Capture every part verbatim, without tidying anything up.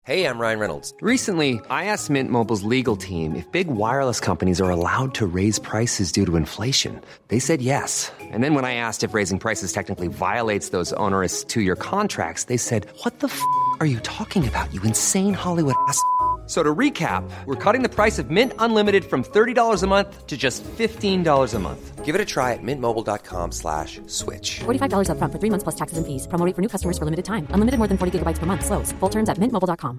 Hey, I'm Ryan Reynolds. Recently, I asked Mint Mobile's legal team if big wireless companies are allowed to raise prices due to inflation. They said yes. And then when I asked if raising prices technically violates those onerous two-year contracts, they said, what the f*** are you talking about, you insane Hollywood ass f- So to recap, we're cutting the price of Mint Unlimited from thirty dollars a month to just fifteen dollars a month. Give it a try at mintmobile.com slash switch. forty-five dollars up front for three months plus taxes and fees. Promo rate for new customers for limited time. Unlimited more than forty gigabytes per month. Slows full terms at mint mobile dot com.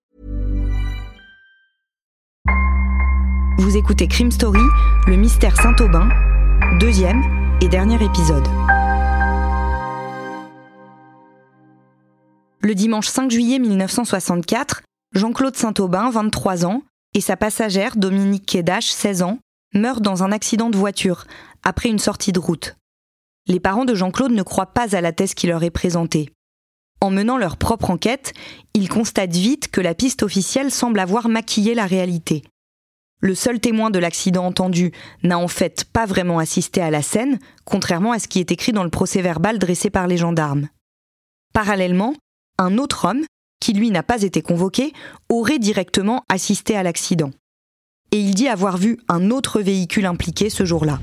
Vous écoutez Crime Story, le mystère Saint-Aubin, deuxième et dernier épisode. Le dimanche cinq juillet mille neuf cent soixante-quatre, Jean-Claude Saint-Aubin, vingt-trois ans, et sa passagère Dominique Kédache, seize ans, meurent dans un accident de voiture, après une sortie de route. Les parents de Jean-Claude ne croient pas à la thèse qui leur est présentée. En menant leur propre enquête, ils constatent vite que la piste officielle semble avoir maquillé la réalité. Le seul témoin de l'accident entendu n'a en fait pas vraiment assisté à la scène, contrairement à ce qui est écrit dans le procès-verbal dressé par les gendarmes. Parallèlement, un autre homme, qui lui n'a pas été convoqué, aurait directement assisté à l'accident. Et il dit avoir vu un autre véhicule impliqué ce jour-là.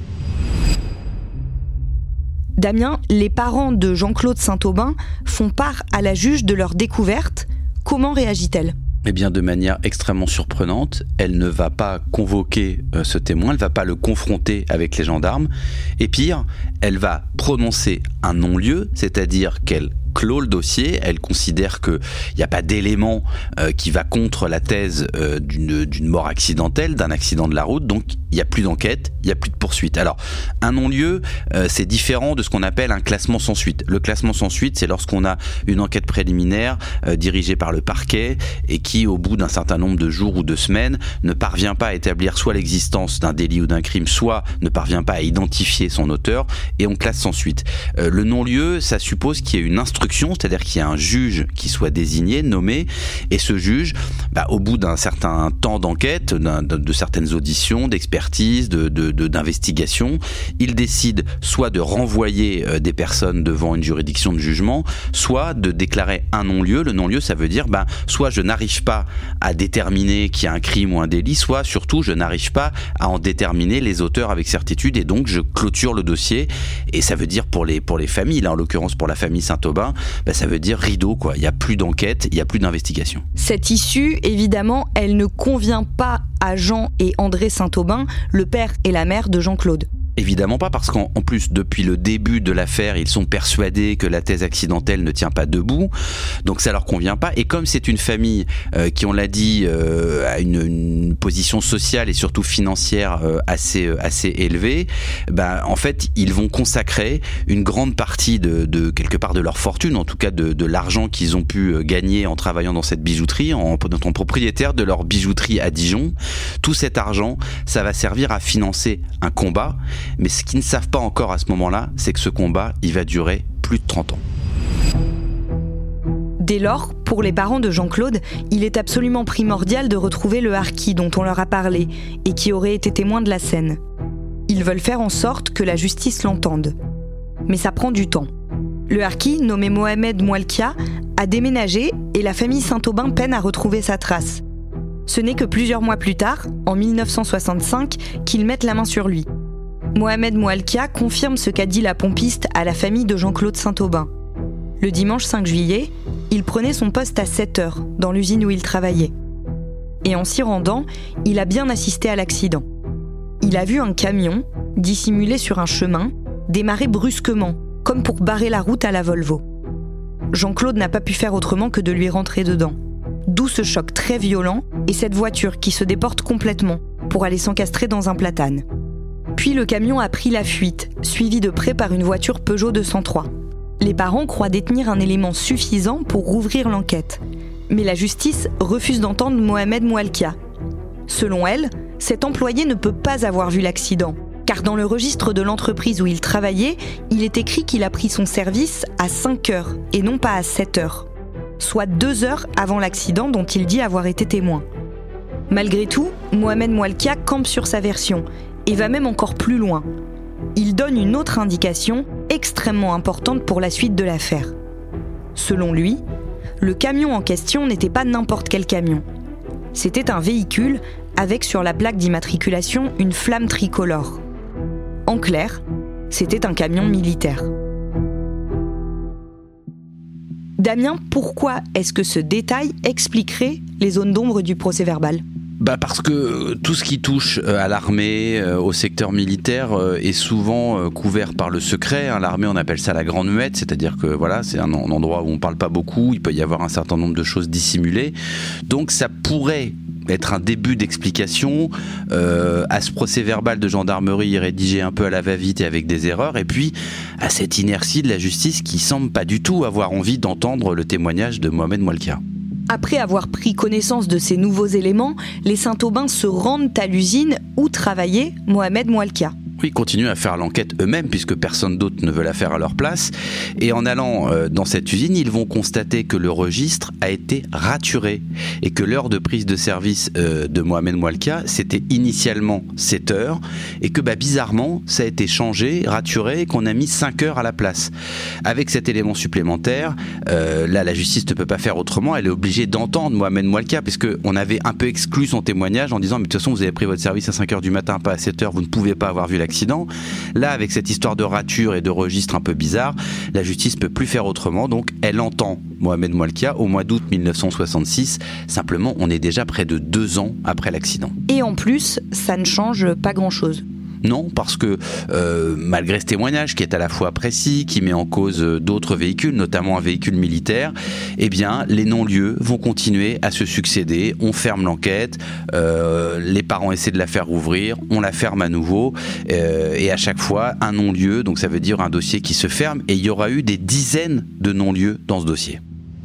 Damien, les parents de Jean-Claude Saint-Aubin font part à la juge de leur découverte. Comment réagit-elle ? Eh bien, de manière extrêmement surprenante, elle ne va pas convoquer euh, ce témoin, elle ne va pas le confronter avec les gendarmes. Et pire, elle va prononcer un non-lieu, c'est-à-dire qu'elle clôt le dossier, elle considère qu'il n'y a pas d'élément euh, qui va contre la thèse euh, d'une, d'une mort accidentelle, d'un accident de la route, donc il n'y a plus d'enquête, il n'y a plus de poursuite. Alors, un non-lieu, euh, c'est différent de ce qu'on appelle un classement sans suite. Le classement sans suite, c'est lorsqu'on a une enquête préliminaire euh, dirigée par le parquet et qui, au bout d'un certain nombre de jours ou de semaines, ne parvient pas à établir soit l'existence d'un délit ou d'un crime, soit ne parvient pas à identifier son auteur, et on classe sans suite. Euh, le non-lieu, ça suppose qu'il y ait une instruction, c'est-à-dire qu'il y a un juge qui soit désigné, nommé, et ce juge, bah, au bout d'un certain temps d'enquête, d'un, de, de certaines auditions, d'expertise, de, de, de, d'investigation, il décide soit de renvoyer euh, des personnes devant une juridiction de jugement, soit de déclarer un non-lieu. Le non-lieu, ça veut dire, bah, soit je n'arrive pas à déterminer qu'il y a un crime ou un délit, soit surtout je n'arrive pas à en déterminer les auteurs avec certitude, et donc je clôture le dossier. Et ça veut dire pour les, pour les familles, là en l'occurrence pour la famille Saint-Aubin, ben ça veut dire rideau, quoi. Il n'y a plus d'enquête, il n'y a plus d'investigation. Cette issue, évidemment, elle ne convient pas à Jean et André Saint-Aubin, le père et la mère de Jean-Claude. Évidemment pas, parce qu'en en plus, depuis le début de l'affaire, ils sont persuadés que la thèse accidentelle ne tient pas debout, donc ça leur convient pas. Et comme c'est une famille euh, qui, on l'a dit, euh, a une, une position sociale et surtout financière euh, assez assez élevée, ben en fait, ils vont consacrer une grande partie de, de quelque part de leur fortune, en tout cas de, de l'argent qu'ils ont pu gagner en travaillant dans cette bijouterie, en étant propriétaire de leur bijouterie à Dijon. Tout cet argent, ça va servir à financer un combat. Mais ce qu'ils ne savent pas encore à ce moment-là, c'est que ce combat, il va durer plus de trente ans. Dès lors, pour les parents de Jean-Claude, il est absolument primordial de retrouver le harki dont on leur a parlé et qui aurait été témoin de la scène. Ils veulent faire en sorte que la justice l'entende. Mais ça prend du temps. Le harki, nommé Mohamed Moualkia, a déménagé et la famille Saint-Aubin peine à retrouver sa trace. Ce n'est que plusieurs mois plus tard, en mille neuf cent soixante-cinq, qu'ils mettent la main sur lui. Mohamed Moualkia confirme ce qu'a dit la pompiste à la famille de Jean-Claude Saint-Aubin. Le dimanche cinq juillet, il prenait son poste à sept heures, dans l'usine où il travaillait. Et en s'y rendant, il a bien assisté à l'accident. Il a vu un camion, dissimulé sur un chemin, démarrer brusquement, comme pour barrer la route à la Volvo. Jean-Claude n'a pas pu faire autrement que de lui rentrer dedans. D'où ce choc très violent et cette voiture qui se déporte complètement pour aller s'encastrer dans un platane. Puis le camion a pris la fuite, suivi de près par une voiture Peugeot deux cent trois. Les parents croient détenir un élément suffisant pour rouvrir l'enquête. Mais la justice refuse d'entendre Mohamed Moualkia. Selon elle, cet employé ne peut pas avoir vu l'accident, car dans le registre de l'entreprise où il travaillait, il est écrit qu'il a pris son service à cinq heures et non pas à sept heures, soit deux heures avant l'accident dont il dit avoir été témoin. Malgré tout, Mohamed Moualkia campe sur sa version et va même encore plus loin. Il donne une autre indication extrêmement importante pour la suite de l'affaire. Selon lui, le camion en question n'était pas n'importe quel camion. C'était un véhicule avec sur la plaque d'immatriculation une flamme tricolore. En clair, c'était un camion militaire. Damien, pourquoi est-ce que ce détail expliquerait les zones d'ombre du procès-verbal ? Bah parce que tout ce qui touche à l'armée, au secteur militaire, est souvent couvert par le secret. L'armée, on appelle ça la grande muette, c'est-à-dire que voilà, c'est un endroit où on ne parle pas beaucoup, il peut y avoir un certain nombre de choses dissimulées. Donc ça pourrait être un début d'explication euh, à ce procès-verbal de gendarmerie rédigé un peu à la va-vite et avec des erreurs, et puis à cette inertie de la justice qui semble pas du tout avoir envie d'entendre le témoignage de Mohamed Moualkia. Après avoir pris connaissance de ces nouveaux éléments, les Saint-Aubins se rendent à l'usine où travaillait Mohamed Moualkia. Oui, ils continuent à faire l'enquête eux-mêmes puisque personne d'autre ne veut la faire à leur place. Et en allant euh, dans cette usine, ils vont constater que le registre a été raturé et que l'heure de prise de service euh, de Mohamed Moualkia, c'était initialement sept heures et que bah, bizarrement, ça a été changé, raturé et qu'on a mis cinq heures à la place. Avec cet élément supplémentaire, euh, là, la justice ne peut pas faire autrement. Elle est obligée d'entendre Mohamed Moualkia puisqu'on avait un peu exclu son témoignage en disant « mais de toute façon, vous avez pris votre service à cinq heures du matin, pas à sept heures, vous ne pouvez pas avoir vu la accident. » Là, avec cette histoire de rature et de registre un peu bizarre, la justice ne peut plus faire autrement, donc elle entend Mohamed Moualkia au mois d'août mille neuf cent soixante-six. Simplement, on est déjà près de deux ans après l'accident. Et en plus, ça ne change pas grand-chose. Non, parce que euh, malgré ce témoignage qui est à la fois précis, qui met en cause d'autres véhicules, notamment un véhicule militaire, eh bien, les non-lieux vont continuer à se succéder. On ferme l'enquête, euh, les parents essaient de la faire rouvrir, on la ferme à nouveau, euh, et à chaque fois, un non-lieu, donc ça veut dire un dossier qui se ferme, et il y aura eu des dizaines de non-lieux dans ce dossier.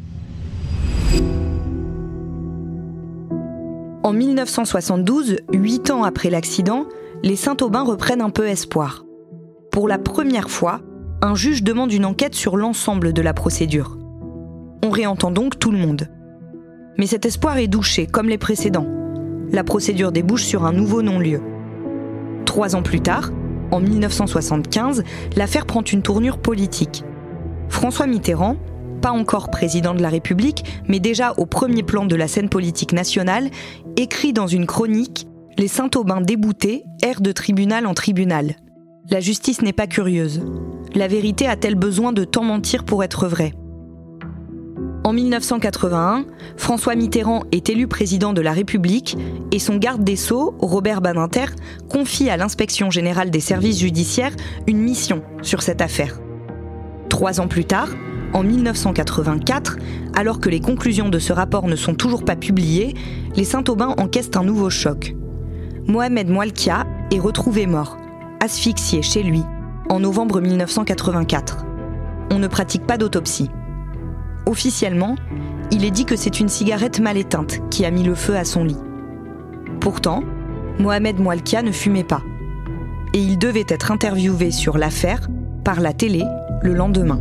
En mille neuf cent soixante-douze, huit ans après l'accident, les Saint-Aubins reprennent un peu espoir. Pour la première fois, un juge demande une enquête sur l'ensemble de la procédure. On réentend donc tout le monde. Mais cet espoir est douché, comme les précédents. La procédure débouche sur un nouveau non-lieu. Trois ans plus tard, en mille neuf cent soixante-quinze, l'affaire prend une tournure politique. François Mitterrand, pas encore président de la République, mais déjà au premier plan de la scène politique nationale, écrit dans une chronique « Les Saint-Aubins déboutés errent de tribunal en tribunal. La justice n'est pas curieuse. La vérité a-t-elle besoin de tant mentir pour être vraie ?» En mille neuf cent quatre-vingt-un, François Mitterrand est élu président de la République et son garde des Sceaux, Robert Badinter, confie à l'Inspection générale des services judiciaires une mission sur cette affaire. Trois ans plus tard, en mille neuf cent quatre-vingt-quatre, alors que les conclusions de ce rapport ne sont toujours pas publiées, les Saint-Aubins encaissent un nouveau choc. Mohamed Moualkia est retrouvé mort, asphyxié chez lui, en novembre mille neuf cent quatre-vingt-quatre. On ne pratique pas d'autopsie. Officiellement, il est dit que c'est une cigarette mal éteinte qui a mis le feu à son lit. Pourtant, Mohamed Moualkia ne fumait pas. Et il devait être interviewé sur l'affaire par la télé le lendemain.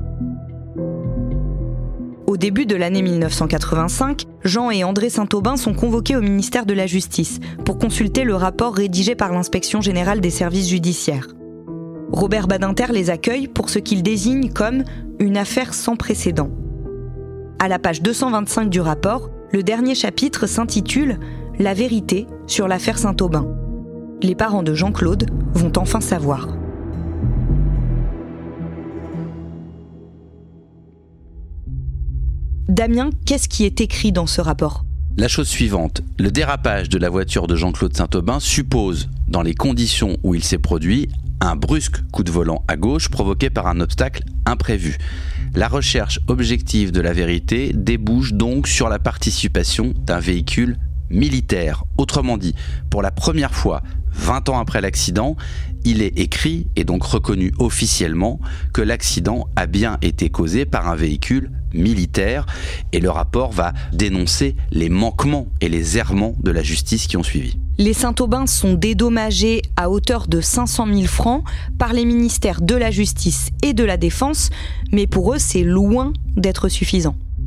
Au début de l'année mille neuf cent quatre-vingt-cinq, Jean et André Saint-Aubin sont convoqués au ministère de la Justice pour consulter le rapport rédigé par l'Inspection générale des services judiciaires. Robert Badinter les accueille pour ce qu'il désigne comme une affaire sans précédent. À la page deux cent vingt-cinq du rapport, le dernier chapitre s'intitule « La vérité sur l'affaire Saint-Aubin ». Les parents de Jean-Claude vont enfin savoir. Damien, qu'est-ce qui est écrit dans ce rapport ? La chose suivante, le dérapage de la voiture de Jean-Claude Saint-Aubin suppose, dans les conditions où il s'est produit, un brusque coup de volant à gauche provoqué par un obstacle imprévu. La recherche objective de la vérité débouche donc sur la participation d'un véhicule militaire. Autrement dit, pour la première fois, vingt ans après l'accident, il est écrit et donc reconnu officiellement que l'accident a bien été causé par un véhicule militaire et le rapport va dénoncer les manquements et les errements de la justice qui ont suivi. Les Saint-Aubins sont dédommagés à hauteur de cinq cent mille francs par les ministères de la Justice et de la Défense, mais pour eux, c'est loin d'être suffisant.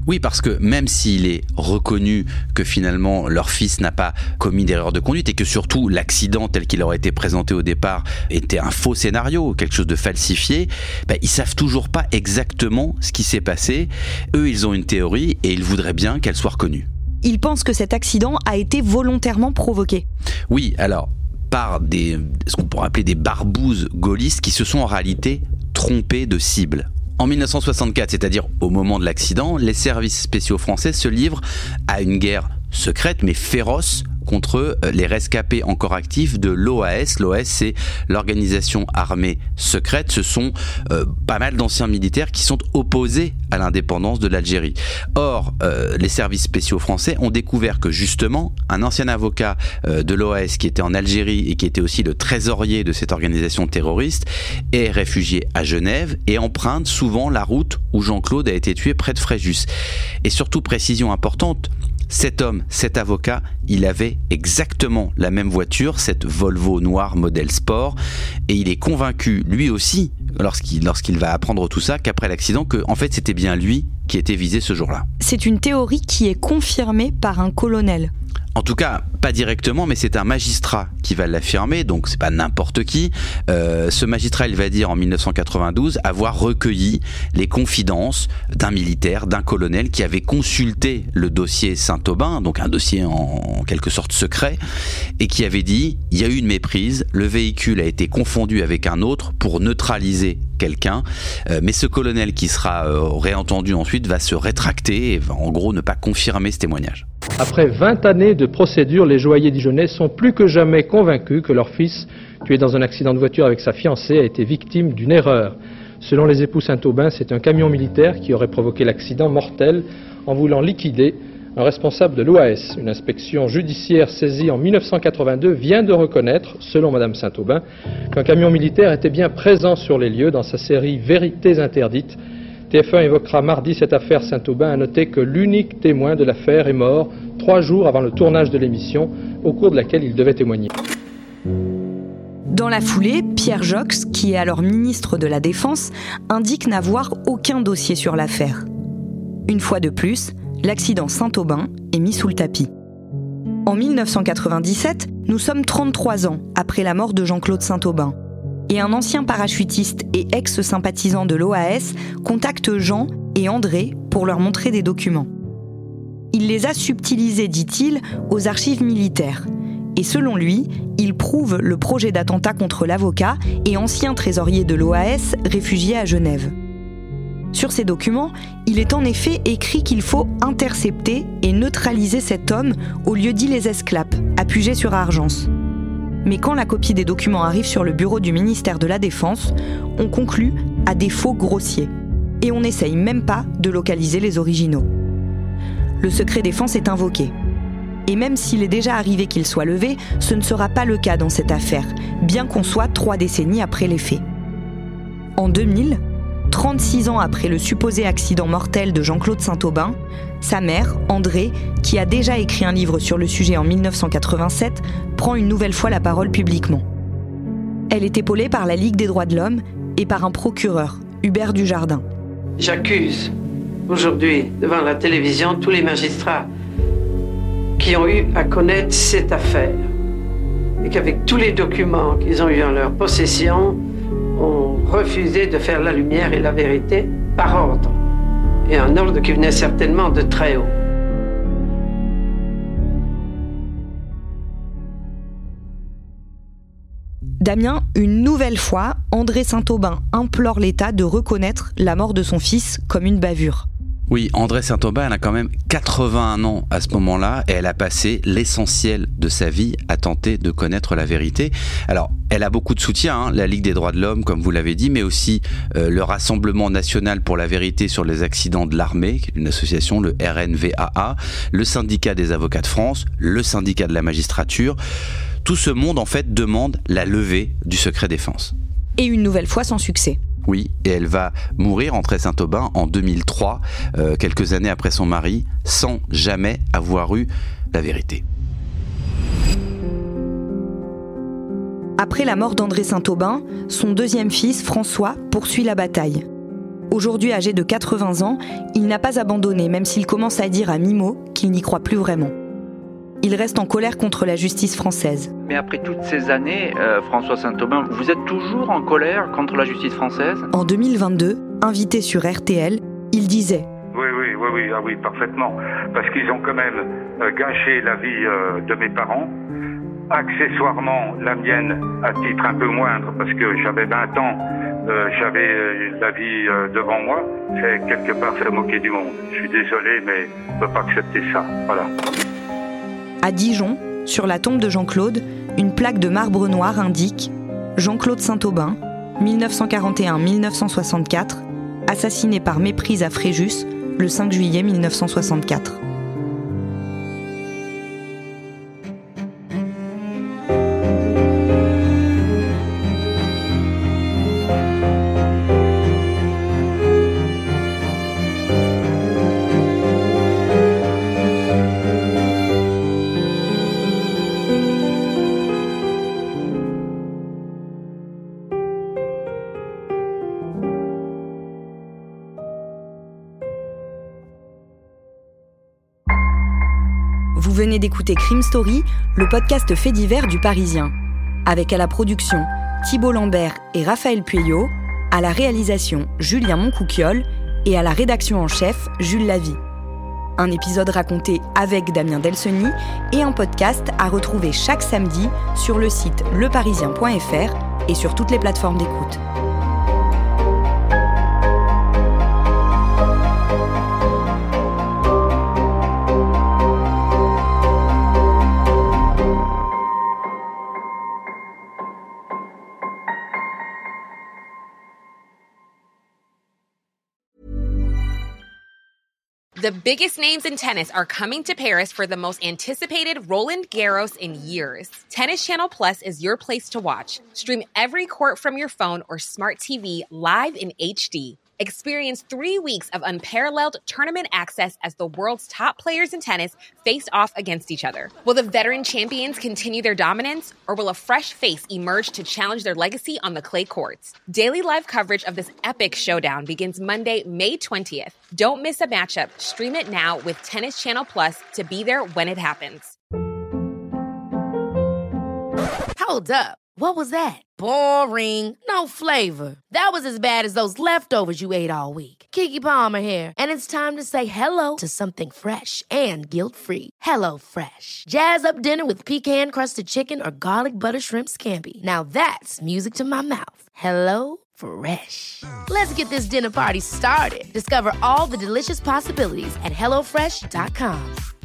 Oui, parce que même s'il est reconnu que finalement leur fils n'a pas commis d'erreur de conduite et que surtout l'accident tel qu'il aurait été présenté au départ était un faux scénario, quelque chose de falsifié, ben, ils savent toujours pas exactement ce qui s'est passé. Eux, ils ont une théorie et ils voudraient bien qu'elle soit reconnue. Ils pensent que cet accident a été volontairement provoqué. Oui, alors par des, ce qu'on pourrait appeler des barbouzes gaullistes qui se sont en réalité trompés de cible. En dix-neuf cent soixante-quatre, c'est-à-dire au moment de l'accident, les services spéciaux français se livrent à une guerre secrète mais féroce contre les rescapés encore actifs de l'O A S. L'O A S, c'est l'organisation armée secrète. Ce sont euh, pas mal d'anciens militaires qui sont opposés à l'indépendance de l'Algérie. Or, euh, les services spéciaux français ont découvert que justement, un ancien avocat euh, de l'O A S qui était en Algérie et qui était aussi le trésorier de cette organisation terroriste est réfugié à Genève et emprunte souvent la route où Jean-Claude a été tué près de Fréjus. Et surtout, précision importante, cet homme, cet avocat, il avait exactement la même voiture, cette Volvo noire modèle sport, et il est convaincu, lui aussi, lorsqu'il, lorsqu'il va apprendre tout ça, qu'après l'accident, que en fait c'était bien lui qui était visé ce jour-là. C'est une théorie qui est confirmée par un colonel. En tout cas, pas directement, mais c'est un magistrat qui va l'affirmer, donc c'est pas n'importe qui. Euh, ce magistrat, il va dire en dix-neuf cent quatre-vingt-douze avoir recueilli les confidences d'un militaire, d'un colonel qui avait consulté le dossier Saint-Aubin, donc un dossier en, en quelque sorte secret, et qui avait dit il y a eu une méprise, le véhicule a été confondu avec un autre pour neutraliser quelqu'un, euh, mais ce colonel qui sera euh, réentendu ensuite va se rétracter et va en gros ne pas confirmer ce témoignage. Après vingt années de procédure, les joailliers dijonnais sont plus que jamais convaincus que leur fils, tué dans un accident de voiture avec sa fiancée, a été victime d'une erreur. Selon les époux Saint-Aubin, c'est un camion militaire qui aurait provoqué l'accident mortel en voulant liquider un responsable de l'O A S. Une inspection judiciaire saisie en dix-neuf cent quatre-vingt-deux vient de reconnaître, selon Madame Saint-Aubin, qu'un camion militaire était bien présent sur les lieux dans sa série Vérités interdites. T F un évoquera mardi cette affaire Saint-Aubin. À noter que l'unique témoin de l'affaire est mort trois jours avant le tournage de l'émission, au cours de laquelle il devait témoigner. Dans la foulée, Pierre Jox, qui est alors ministre de la Défense, indique n'avoir aucun dossier sur l'affaire. Une fois de plus, l'accident Saint-Aubin est mis sous le tapis. En dix-neuf cent quatre-vingt-dix-sept, nous sommes trente-trois ans après la mort de Jean-Claude Saint-Aubin. Et un ancien parachutiste et ex-sympathisant de l'O A S contacte Jean et André pour leur montrer des documents. Il les a subtilisés, dit-il, aux archives militaires. Et selon lui, il prouve le projet d'attentat contre l'avocat et ancien trésorier de l'O A S réfugié à Genève. Sur ces documents, il est en effet écrit qu'il faut intercepter et neutraliser cet homme au lieu-dit Les Esclapes, à Puget-sur-Argence. Mais quand la copie des documents arrive sur le bureau du ministère de la Défense, on conclut à des faux grossiers. Et on n'essaye même pas de localiser les originaux. Le secret défense est invoqué. Et même s'il est déjà arrivé qu'il soit levé, ce ne sera pas le cas dans cette affaire, bien qu'on soit trois décennies après les faits. En deux mille, trente-six ans après le supposé accident mortel de Jean-Claude Saint-Aubin, sa mère, André, qui a déjà écrit un livre sur le sujet en dix-neuf cent quatre-vingt-sept, prend une nouvelle fois la parole publiquement. Elle est épaulée par la Ligue des droits de l'homme et par un procureur, Hubert Dujardin. J'accuse aujourd'hui devant la télévision tous les magistrats qui ont eu à connaître cette affaire et qu'avec tous les documents qu'ils ont eu en leur possession, ont refusé de faire la lumière et la vérité par ordre, et un ordre qui venait certainement de très haut. Damien, une nouvelle fois, André Saint-Aubin implore l'État de reconnaître la mort de son fils comme une bavure. Oui, André Saint-Aubin, elle a quand même quatre-vingt-un ans à ce moment-là et elle a passé l'essentiel de sa vie à tenter de connaître la vérité. Alors, elle a beaucoup de soutien, hein, la Ligue des droits de l'homme, comme vous l'avez dit, mais aussi euh, le Rassemblement national pour la vérité sur les accidents de l'armée, qui est une association, le R N V A A, le syndicat des avocats de France, le syndicat de la magistrature. Tout ce monde, en fait, demande la levée du secret défense. Et une nouvelle fois sans succès. Oui, et elle va mourir, André Saint-Aubin, en deux mille trois, euh, quelques années après son mari, sans jamais avoir eu la vérité. Après la mort d'André Saint-Aubin, son deuxième fils, François, poursuit la bataille. Aujourd'hui âgé de quatre-vingts ans, il n'a pas abandonné, même s'il commence à dire à mi-mot qu'il n'y croit plus vraiment. Il reste en colère contre la justice française. Mais après toutes ces années, euh, François Saint-Aubin, vous êtes toujours en colère contre la justice française ? En deux mille vingt-deux, invité sur R T L, il disait « Oui, oui, oui, oui, ah oui, parfaitement. Parce qu'ils ont quand même euh, gâché la vie euh, de mes parents. Accessoirement, la mienne à titre un peu moindre, parce que j'avais vingt ans, euh, j'avais euh, la vie euh, devant moi. C'est quelque part se moquer du monde. Je suis désolé, mais on ne peut pas accepter ça. Voilà. » À Dijon, sur la tombe de Jean-Claude, une plaque de marbre noir indique « Jean-Claude Saint-Aubin, dix-neuf cent quarante et un à dix-neuf cent soixante-quatre, assassiné par méprise à Fréjus le cinq juillet dix-neuf cent soixante-quatre. » Vous venez d'écouter Crime Story, le podcast fait divers du Parisien. Avec à la production Thibault Lambert et Raphaël Pueyo, à la réalisation Julien Moncouquiol et à la rédaction en chef Jules Lavie. Un épisode raconté avec Damien Delseny et un podcast à retrouver chaque samedi sur le site leparisien point f r et sur toutes les plateformes d'écoute. The biggest names in tennis are coming to Paris for the most anticipated Roland Garros in years. Tennis Channel Plus is your place to watch. Stream every court from your phone or smart T V live in H D. Experience three weeks of unparalleled tournament access as the world's top players in tennis face off against each other. Will the veteran champions continue their dominance, or will a fresh face emerge to challenge their legacy on the clay courts? Daily live coverage of this epic showdown begins Monday, May twentieth. Don't miss a matchup. Stream it now with Tennis Channel Plus to be there when it happens. Hold up. What was that? Boring. No flavor. That was as bad as those leftovers you ate all week. Keke Palmer here, and it's time to say hello to something fresh and guilt-free. Hello Fresh. Jazz up dinner with pecan-crusted chicken or garlic butter shrimp scampi. Now that's music to my mouth. Hello Fresh. Let's get this dinner party started. Discover all the delicious possibilities at hello fresh dot com.